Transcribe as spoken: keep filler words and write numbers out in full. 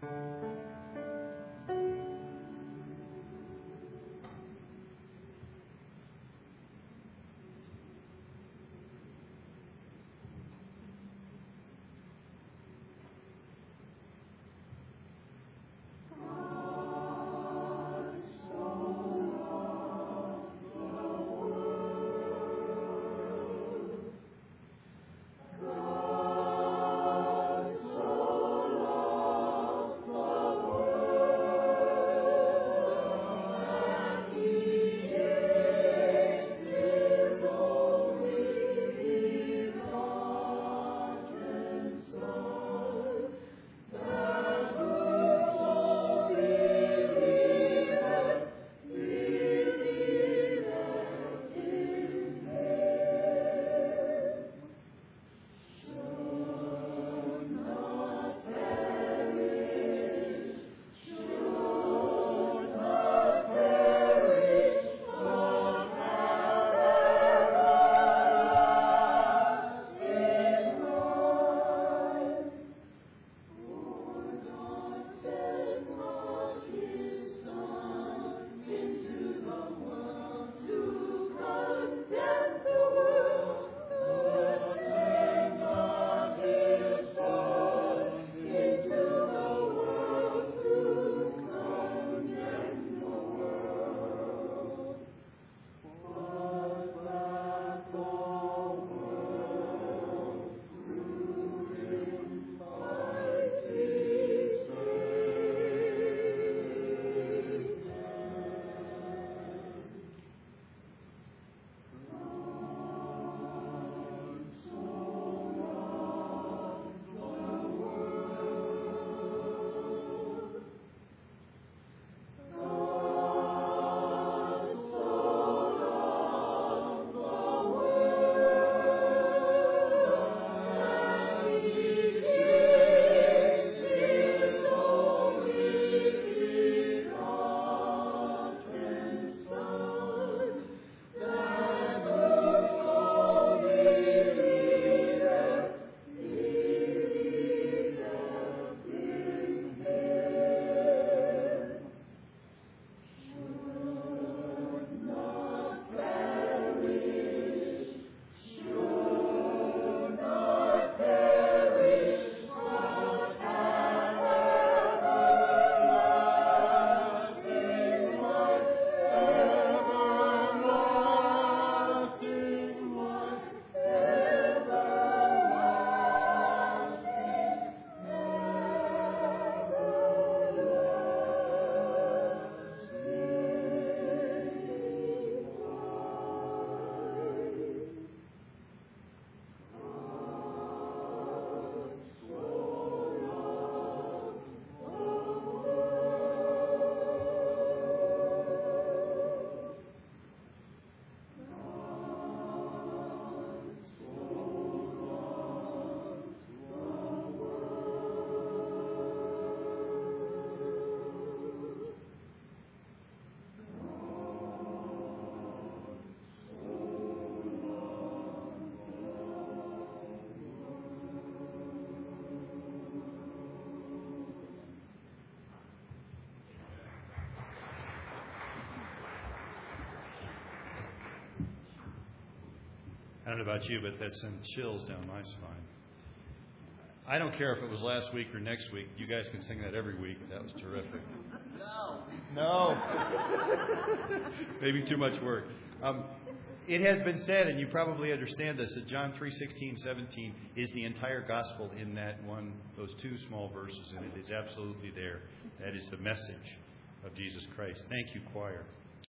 I don't know about you, but that sent chills down my spine. I don't care if it was last week or next week. You guys can sing that every week. That was terrific. No. No. Maybe too much work. Um, it has been said, and you probably understand this, that John three sixteen, seventeen is the entire gospel in that one, those two small verses, and it is absolutely there. That is the message of Jesus Christ. Thank you, choir.